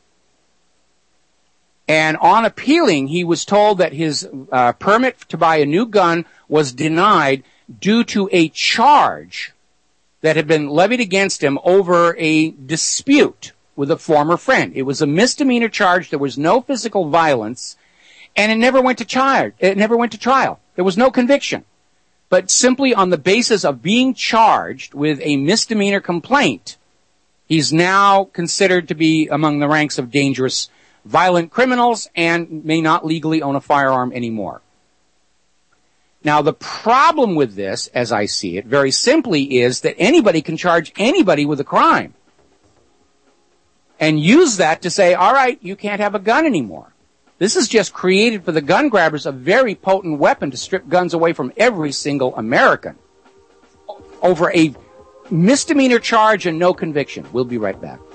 And on appealing, he was told that his uh, permit to buy a new gun was denied due to a charge that had been levied against him over a dispute with a former friend. It was a misdemeanor charge. There was no physical violence, and it never went to trial. It never went to trial. There was no conviction. But simply on the basis of being charged with a misdemeanor complaint, he's now considered to be among the ranks of dangerous, violent criminals and may not legally own a firearm anymore. Now, the problem with this, as I see it, very simply is that anybody can charge anybody with a crime and use that to say, all right, you can't have a gun anymore. This is just created for the gun grabbers a very potent weapon to strip guns away from every single American over a misdemeanor charge and no conviction. We'll be right back.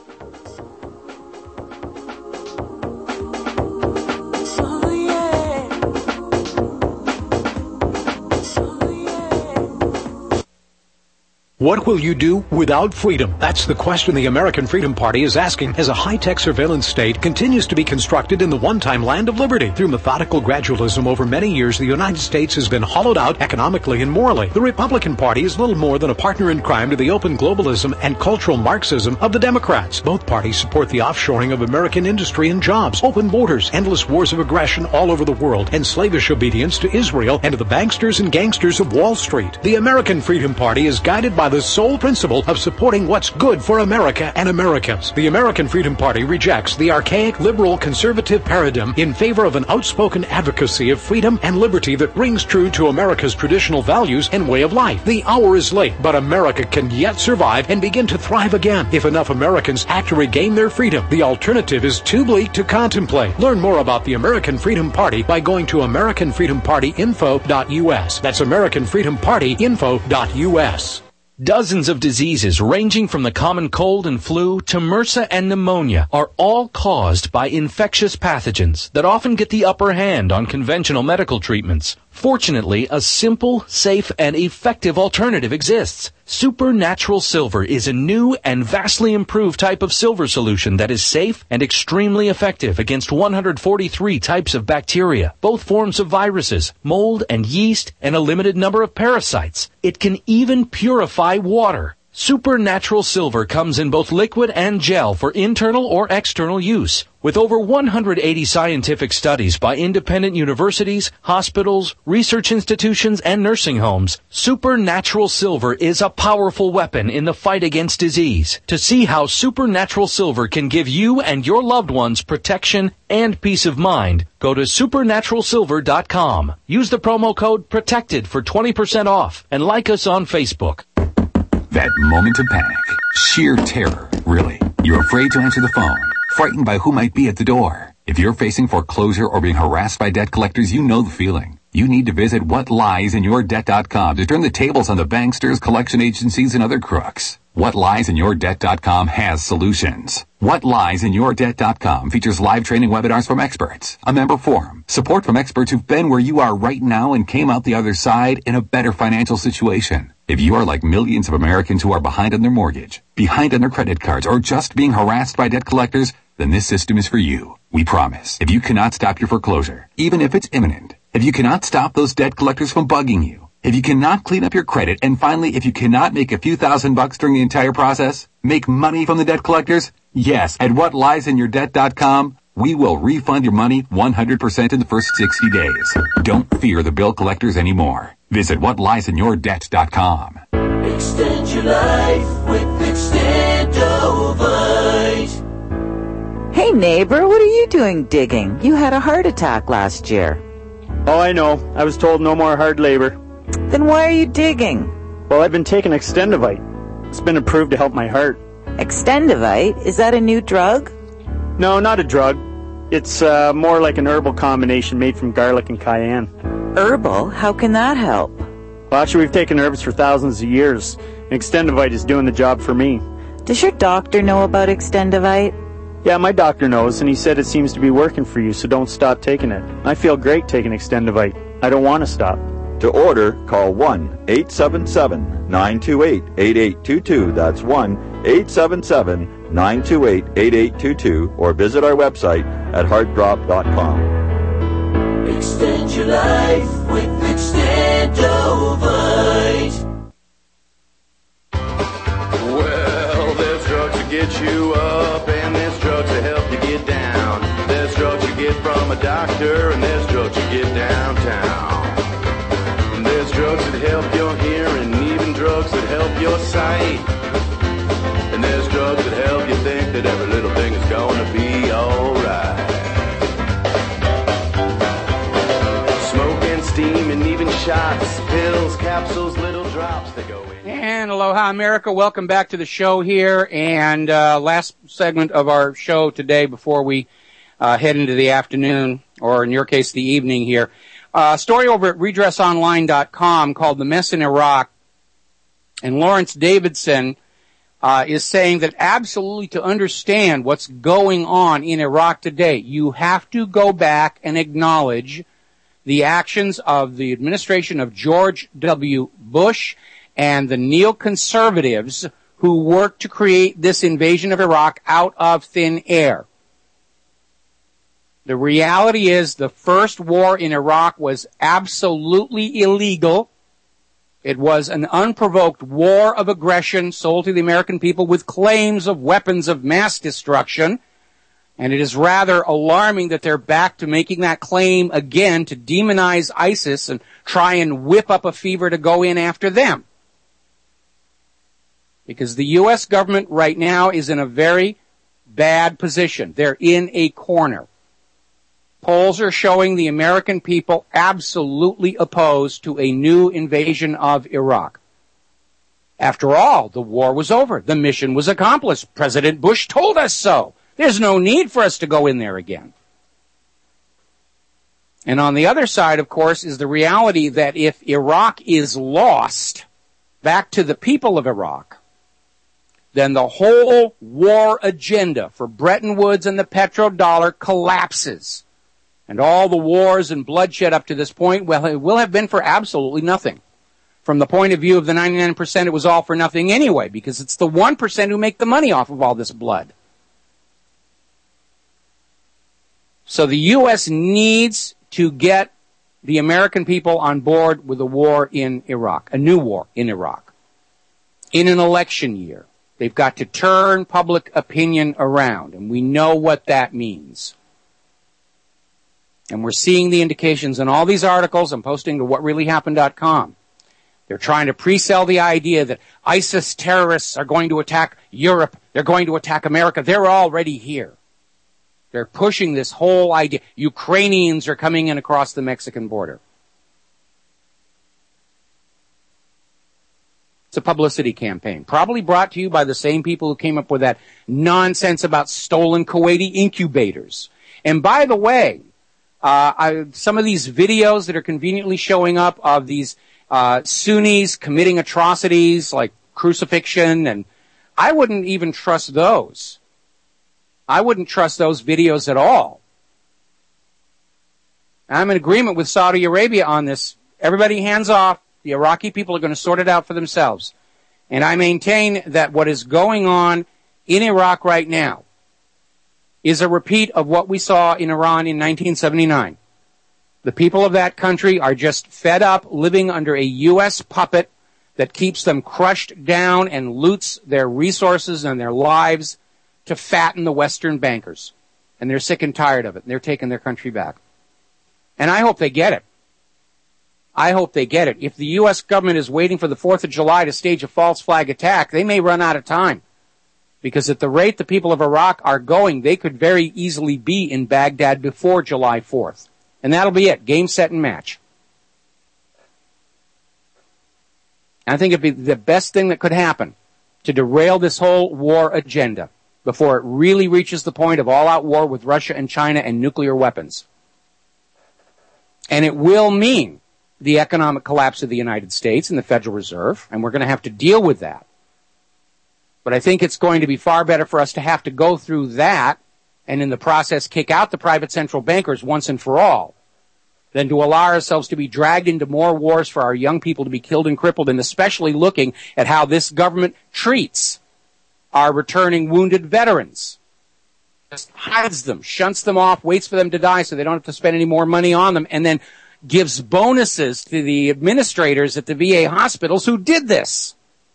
What will you do without freedom? That's the question the American Freedom Party is asking as a high-tech surveillance state continues to be constructed in the one-time land of liberty. Through methodical gradualism over many years, the United States has been hollowed out economically and morally. The Republican Party is little more than a partner in crime to the open globalism and cultural Marxism of the Democrats. Both parties support the offshoring of American industry and jobs, open borders, endless wars of aggression all over the world, and slavish obedience to Israel and to the banksters and gangsters of Wall Street. The American Freedom Party is guided by the sole principle of supporting what's good for America and Americans. The American Freedom Party rejects the archaic liberal conservative paradigm in favor of an outspoken advocacy of freedom and liberty that rings true to America's traditional values and way of life. The hour is late, but America can yet survive and begin to thrive again if enough Americans act to regain their freedom. The alternative is too bleak to contemplate. Learn more about the American Freedom Party by going to American Freedom Party Info dot U S. That's American Freedom Party Info dot U S. Dozens of diseases ranging from the common cold and flu to MRSA and pneumonia are all caused by infectious pathogens that often get the upper hand on conventional medical treatments. Fortunately, a simple, safe, and effective alternative exists. Supernatural Silver is a new and vastly improved type of silver solution that is safe and extremely effective against one hundred forty-three types of bacteria, both forms of viruses, mold and yeast, and a limited number of parasites. It can even purify water. Supernatural Silver comes in both liquid and gel for internal or external use. With over one hundred eighty scientific studies by independent universities, hospitals, research institutions, and nursing homes, Supernatural Silver is a powerful weapon in the fight against disease. To see how Supernatural Silver can give you and your loved ones protection and peace of mind, go to supernatural silver dot com. Use the promo code PROTECTED for twenty percent off and like us on Facebook. That moment of panic. Sheer terror, really. You're afraid to answer the phone. Frightened by who might be at the door. If you're facing foreclosure or being harassed by debt collectors, you know the feeling. You need to visit what lies in your debt dot com to turn the tables on the banksters, collection agencies, and other crooks. what lies in your debt dot com has solutions. what lies in your debt dot com features live training webinars from experts, a member forum, support from experts who've been where you are right now and came out the other side in a better financial situation. If you are like millions of Americans who are behind on their mortgage, behind on their credit cards, or just being harassed by debt collectors, then this system is for you. We promise. If you cannot stop your foreclosure, even if it's imminent, if you cannot stop those debt collectors from bugging you, if you cannot clean up your credit, and finally, if you cannot make a few thousand bucks during the entire process, make money from the debt collectors, yes, at what lies in your debt dot com, we will refund your money one hundred percent in the first sixty days. Don't fear the bill collectors anymore. Visit what lies in your debt dot com. Extend your life with Extendovite. Hey neighbor, what are you doing digging? You had a heart attack last year. Oh, I know. I was told no more hard labor. Then why are you digging? Well, I've been taking Extendovite. It's been approved to help my heart. Extendovite? Is that a new drug? No, not a drug. It's uh, more like an herbal combination made from garlic and cayenne. Herbal? How can that help? Well, actually, we've taken herbs for thousands of years, and Extendovite is doing the job for me. Does your doctor know about Extendovite? Yeah, my doctor knows, and he said it seems to be working for you, so don't stop taking it. I feel great taking Extendovite. I don't want to stop. To order, call one eight seven seven, nine two eight, eight eight two two. That's one eight seven seven, nine two eight, eight eight two two, or visit our website at heart drop dot com. Extend your life with Extendovite. Well, there's drugs to get you up, and there's drugs to help you get down. There's drugs you get from a doctor, and there's drugs you get downtown. And there's drugs that help your hearing, even drugs that help your sight. And there's drugs that help you think that every little thing is gonna be alright. Smoking, steam, and even shots, pills, capsules, little drops that go in. And aloha, America. Welcome back to the show here. And uh, last segment of our show today before we uh, head into the afternoon, or in your case, the evening here. A uh, story over at redress online dot com called The Mess in Iraq. And Lawrence Davidson uh, is saying that absolutely to understand what's going on in Iraq today, you have to go back and acknowledge the actions of the administration of George W. Bush and the neoconservatives who worked to create this invasion of Iraq out of thin air. The reality is the first war in Iraq was absolutely illegal. It was an unprovoked war of aggression sold to the American people with claims of weapons of mass destruction. And it is rather alarming that they're back to making that claim again to demonize ISIS and try and whip up a fever to go in after them. Because the U S government right now is in a very bad position. They're in a corner. Polls are showing the American people absolutely opposed to a new invasion of Iraq. After all, the war was over. The mission was accomplished. President Bush told us so. There's no need for us to go in there again. And on the other side, of course, is the reality that if Iraq is lost back to the people of Iraq, then the whole war agenda for Bretton Woods and the petrodollar collapses. And all the wars and bloodshed up to this point, well, it will have been for absolutely nothing. From the point of view of the ninety-nine percent, it was all for nothing anyway, because it's the one percent who make the money off of all this blood. So the U S needs to get the American people on board with a war in Iraq, a new war in Iraq, in an election year. They've got to turn public opinion around, and we know what that means. And we're seeing the indications in all these articles. I'm posting to what really happened dot com. They're trying to pre-sell the idea that ISIS terrorists are going to attack Europe. They're going to attack America. They're already here. They're pushing this whole idea. Ukrainians are coming in across the Mexican border. It's a publicity campaign, probably brought to you by the same people who came up with that nonsense about stolen Kuwaiti incubators. And by the way, uh, I, some of these videos that are conveniently showing up of these uh, Sunnis committing atrocities like crucifixion, and I wouldn't even trust those. I wouldn't trust those videos at all. I'm in agreement with Saudi Arabia on this. Everybody hands off. The Iraqi people are going to sort it out for themselves. And I maintain that what is going on in Iraq right now is a repeat of what we saw in Iran in nineteen seventy-nine. The people of that country are just fed up living under a U S puppet that keeps them crushed down and loots their resources and their lives to fatten the Western bankers. And they're sick and tired of it. And they're taking their country back. And I hope they get it. I hope they get it. If the U S government is waiting for the fourth of July to stage a false flag attack, they may run out of time. Because at the rate the people of Iraq are going, they could very easily be in Baghdad before July fourth. And that'll be it. Game, set, and match. And I think it'd be the best thing that could happen to derail this whole war agenda before it really reaches the point of all-out war with Russia and China and nuclear weapons. And it will mean the economic collapse of the United States and the Federal Reserve, and we're going to have to deal with that. But I think it's going to be far better for us to have to go through that and in the process kick out the private central bankers once and for all than to allow ourselves to be dragged into more wars for our young people to be killed and crippled, and especially looking at how this government treats our returning wounded veterans. Just hides them, shunts them off, waits for them to die so they don't have to spend any more money on them, and then gives bonuses to the administrators at the V A hospitals who did this.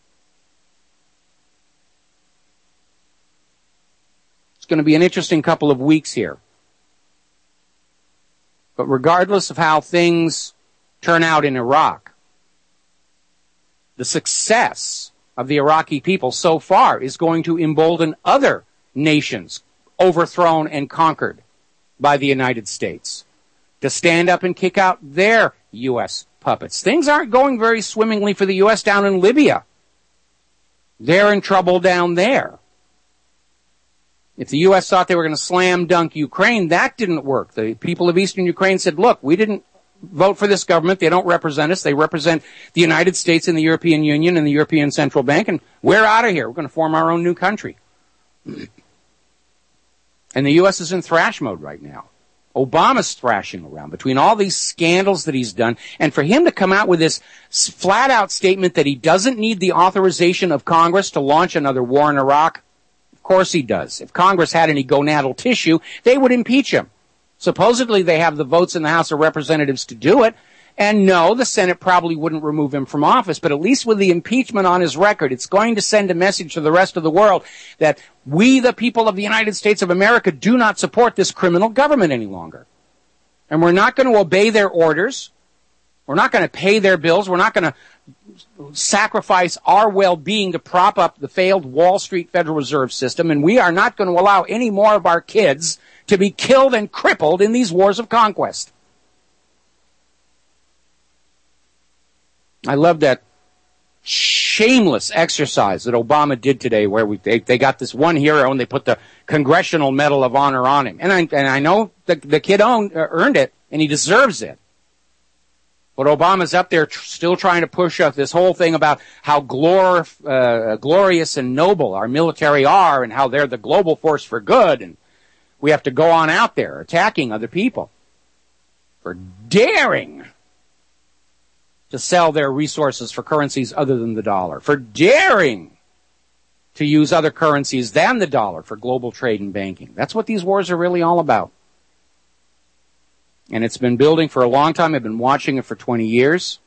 It's going to be an interesting couple of weeks here. But regardless of how things turn out in Iraq, the success of the Iraqi people so far is going to embolden other nations overthrown and conquered by the United States to stand up and kick out their U S puppets. Things aren't going very swimmingly for the U S down in Libya. They're in trouble down there. If the U S thought they were going to slam dunk Ukraine, that didn't work. The people of eastern Ukraine said, look, we didn't vote for this government. They don't represent us. They represent the United States and the European Union and the European Central Bank, and we're out of here. We're going to form our own new country. And the U S is in thrash mode right now. Obama's thrashing around between all these scandals that he's done, and for him to come out with this flat-out statement that he doesn't need the authorization of Congress to launch another war in Iraq, of course he does. If Congress had any gonadal tissue, they would impeach him. Supposedly they have the votes in the House of Representatives to do it, and no, the Senate probably wouldn't remove him from office, but at least with the impeachment on his record, it's going to send a message to the rest of the world that we, the people of the United States of America, do not support this criminal government any longer. And we're not going to obey their orders. We're not going to pay their bills. We're not going to sacrifice our well-being to prop up the failed Wall Street Federal Reserve System, and we are not going to allow any more of our kids to be killed and crippled in these wars of conquest. I love that shameless exercise that Obama did today where we, they, they got this one hero and they put the Congressional Medal of Honor on him. And I, and I know the, the kid owned, uh, earned it and he deserves it. But Obama's up there tr- still trying to push up this whole thing about how glor- uh, glorious and noble our military are and how they're the global force for good. And we have to go on out there attacking other people for daring to sell their resources for currencies other than the dollar, for daring to use other currencies than the dollar for global trade and banking. That's what these wars are really all about. And it's been building for a long time. I've been watching it for twenty years.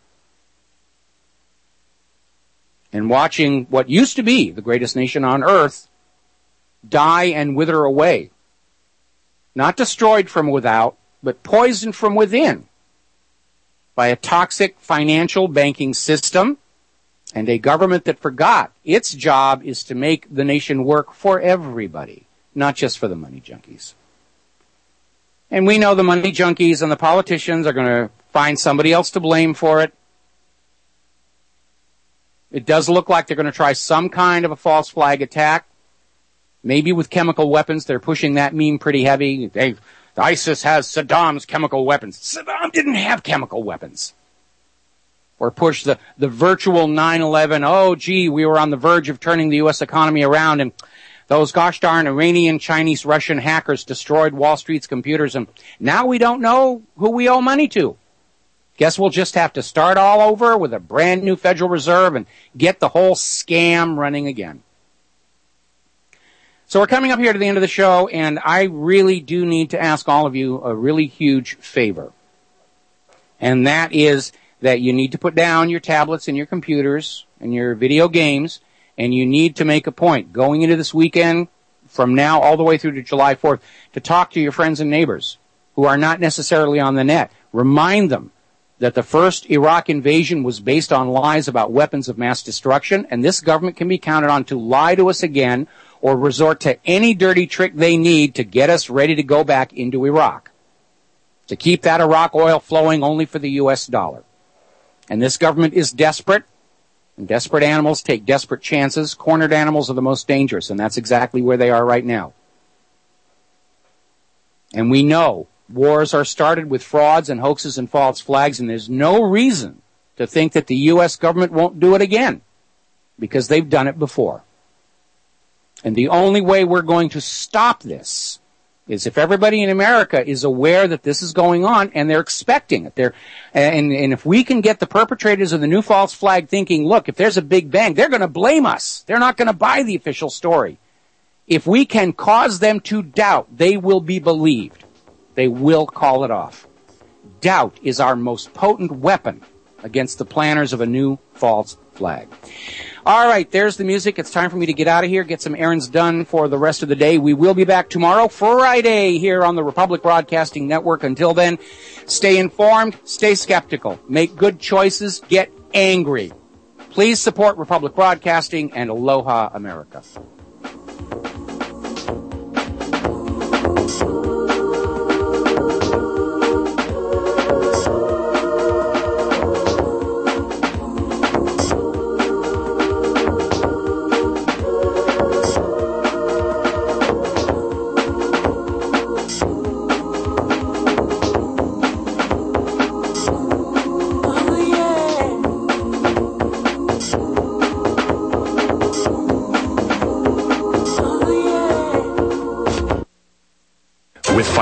And watching what used to be the greatest nation on earth die and wither away. Not destroyed from without, but poisoned from within by a toxic financial banking system and a government that forgot its job is to make the nation work for everybody, not just for the money junkies. And we know the money junkies and the politicians are going to find somebody else to blame for it. It does look like they're going to try some kind of a false flag attack, maybe with chemical weapons. They're pushing that meme pretty heavy. They ISIS has Saddam's chemical weapons. Saddam didn't have chemical weapons. Or push the, the virtual nine eleven, oh, gee, we were on the verge of turning the U S economy around, and those gosh darn Iranian, Chinese, Russian hackers destroyed Wall Street's computers, and now we don't know who we owe money to. Guess we'll just have to start all over with a brand new Federal Reserve and get the whole scam running again. So we're coming up here to the end of the show, and I really do need to ask all of you a really huge favor. And that is that you need to put down your tablets and your computers and your video games, and you need to make a point going into this weekend from now all the way through to July fourth to talk to your friends and neighbors who are not necessarily on the net. Remind them that the first Iraq invasion was based on lies about weapons of mass destruction, and this government can be counted on to lie to us again or resort to any dirty trick they need to get us ready to go back into Iraq, to keep that Iraq oil flowing only for the U S dollar. And this government is desperate, and desperate animals take desperate chances. Cornered animals are the most dangerous, and that's exactly where they are right now. And we know wars are started with frauds and hoaxes and false flags, and there's no reason to think that the U S government won't do it again, because they've done it before. And the only way we're going to stop this is if everybody in America is aware that this is going on and they're expecting it. They're, and, and if we can get the perpetrators of the new false flag thinking, look, if there's a big bang, they're going to blame us. They're not going to buy the official story. If we can cause them to doubt, they will be believed. They will call it off. Doubt is our most potent weapon against the planners of a new false flag. All right, there's the music. It's time for me to get out of here, get some errands done for the rest of the day. We will be back tomorrow, Friday, here on the Republic Broadcasting Network. Until then, stay informed, stay skeptical, make good choices, get angry. Please support Republic Broadcasting, and Aloha America.